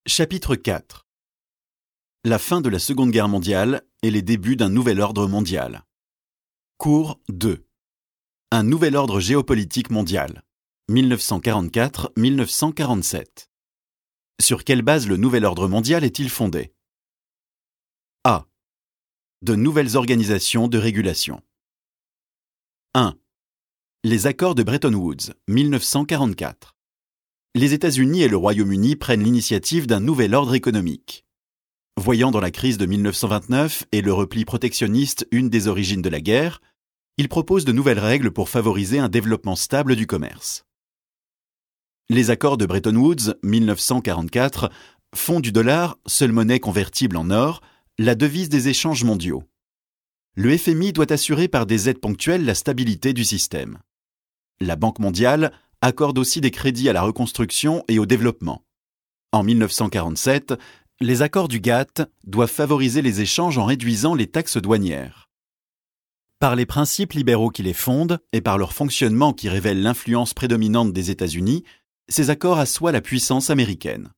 Chapitre 4. La fin de la Seconde Guerre mondiale et les débuts d'un nouvel ordre mondial. Cours 2. Un nouvel ordre géopolitique mondial. 1944-1947. Sur quelle base le nouvel ordre mondial est-il fondé? A. De nouvelles organisations de régulation. 1. Les accords de Bretton Woods, 1944. Les États-Unis et le Royaume-Uni prennent l'initiative d'un nouvel ordre économique. Voyant dans la crise de 1929 et le repli protectionniste une des origines de la guerre, ils proposent de nouvelles règles pour favoriser un développement stable du commerce. Les accords de Bretton Woods, 1944, font du dollar, seule monnaie convertible en or, la devise des échanges mondiaux. Le FMI doit assurer par des aides ponctuelles la stabilité du système. La Banque mondiale accorde aussi des crédits à la reconstruction et au développement. En 1947, les accords du GATT doivent favoriser les échanges en réduisant les taxes douanières. Par les principes libéraux qui les fondent et par leur fonctionnement qui révèle l'influence prédominante des États-Unis, ces accords assoient la puissance américaine.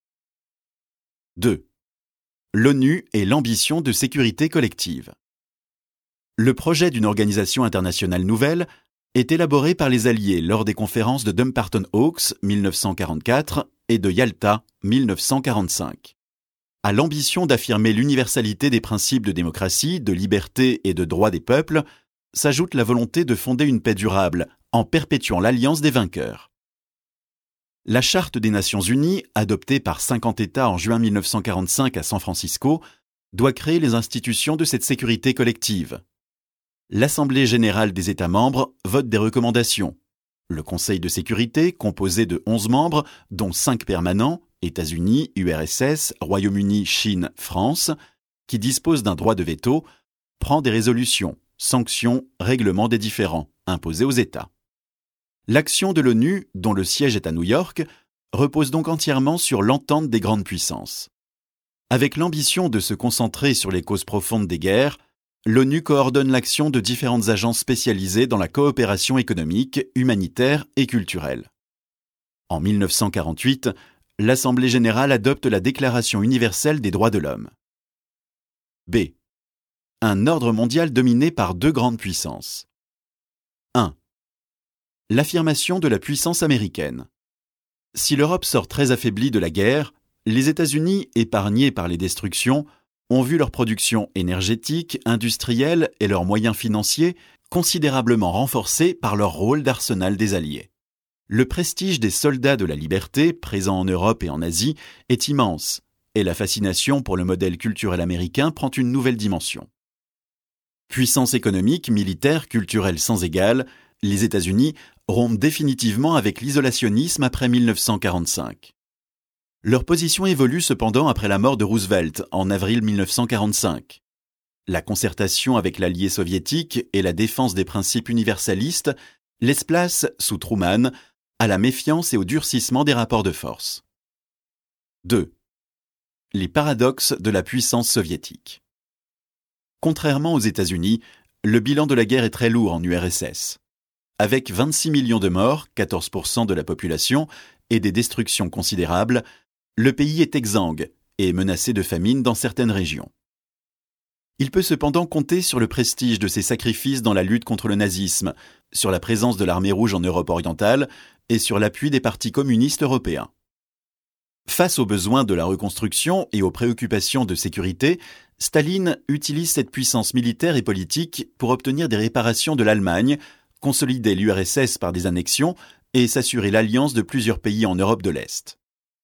2. L'ONU et l'ambition de sécurité collective. Le projet d'une organisation internationale nouvelle est élaboré par les Alliés lors des conférences de Dumbarton Oaks 1944 et de Yalta 1945. À l'ambition d'affirmer l'universalité des principes de démocratie, de liberté et de droit des peuples, s'ajoute la volonté de fonder une paix durable en perpétuant l'alliance des vainqueurs. La Charte des Nations Unies, adoptée par 50 États en juin 1945 à San Francisco, doit créer les institutions de cette sécurité collective. L'Assemblée générale des États membres vote des recommandations. Le Conseil de sécurité, composé de 11 membres, dont 5 permanents, États-Unis, URSS, Royaume-Uni, Chine, France, qui dispose d'un droit de veto, prend des résolutions, sanctions, règlements des différends, imposés aux États. L'action de l'ONU, dont le siège est à New York, repose donc entièrement sur l'entente des grandes puissances. Avec l'ambition de se concentrer sur les causes profondes des guerres, l'ONU coordonne l'action de différentes agences spécialisées dans la coopération économique, humanitaire et culturelle. En 1948, l'Assemblée générale adopte la Déclaration universelle des droits de l'homme. B. Un ordre mondial dominé par deux grandes puissances. 1. L'affirmation de la puissance américaine. Si l'Europe sort très affaiblie de la guerre, les États-Unis, épargnés par les destructions, ont vu leur production énergétique, industrielle et leurs moyens financiers considérablement renforcés par leur rôle d'arsenal des Alliés. Le prestige des soldats de la liberté, présents en Europe et en Asie, est immense, et la fascination pour le modèle culturel américain prend une nouvelle dimension. Puissance économique, militaire, culturelle sans égale, les États-Unis rompent définitivement avec l'isolationnisme après 1945. Leur position évolue cependant après la mort de Roosevelt en avril 1945. La concertation avec l'allié soviétique et la défense des principes universalistes laissent place, sous Truman, à la méfiance et au durcissement des rapports de force. 2. Les paradoxes de la puissance soviétique. Contrairement aux États-Unis, le bilan de la guerre est très lourd en URSS. Avec 26 millions de morts, 14% de la population, et des destructions considérables, le pays est exsangue et menacé de famine dans certaines régions. Il peut cependant compter sur le prestige de ses sacrifices dans la lutte contre le nazisme, sur la présence de l'armée rouge en Europe orientale et sur l'appui des partis communistes européens. Face aux besoins de la reconstruction et aux préoccupations de sécurité, Staline utilise cette puissance militaire et politique pour obtenir des réparations de l'Allemagne, consolider l'URSS par des annexions et s'assurer l'alliance de plusieurs pays en Europe de l'Est.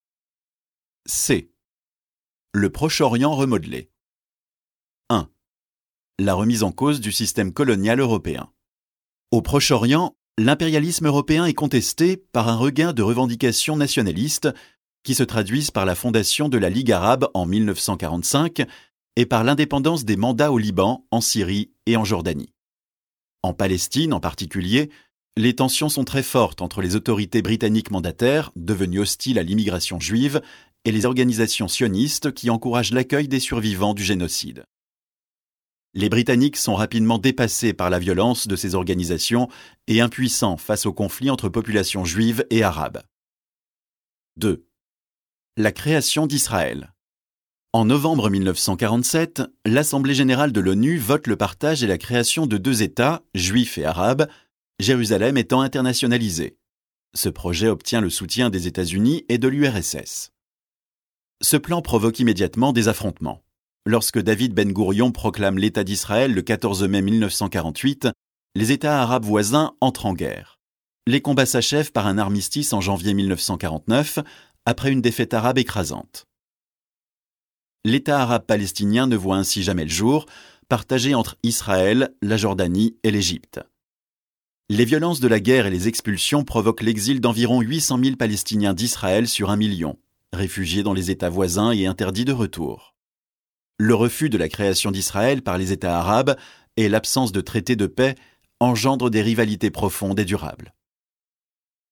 C. Le Proche-Orient remodelé. 1. La remise en cause du système colonial européen. Au Proche-Orient, l'impérialisme européen est contesté par un regain de revendications nationalistes qui se traduisent par la fondation de la Ligue arabe en 1945 et par l'indépendance des mandats au Liban, en Syrie et en Jordanie. En Palestine en particulier, les tensions sont très fortes entre les autorités britanniques mandataires, devenues hostiles à l'immigration juive, et les organisations sionistes qui encouragent l'accueil des survivants du génocide. Les Britanniques sont rapidement dépassés par la violence de ces organisations et impuissants face au conflit entre populations juives et arabes. 2. La création d'Israël. En novembre 1947, l'Assemblée générale de l'ONU vote le partage et la création de 2 États, juifs et arabes, Jérusalem étant internationalisée. Ce projet obtient le soutien des États-Unis et de l'URSS. Ce plan provoque immédiatement des affrontements. Lorsque David Ben-Gourion proclame l'État d'Israël le 14 mai 1948, les États arabes voisins entrent en guerre. Les combats s'achèvent par un armistice en janvier 1949, après une défaite arabe écrasante. L'État arabe palestinien ne voit ainsi jamais le jour, partagé entre Israël, la Jordanie et l'Égypte. Les violences de la guerre et les expulsions provoquent l'exil d'environ 800 000 Palestiniens d'Israël sur 1 million, réfugiés dans les États voisins et interdits de retour. Le refus de la création d'Israël par les États arabes et l'absence de traité de paix engendrent des rivalités profondes et durables.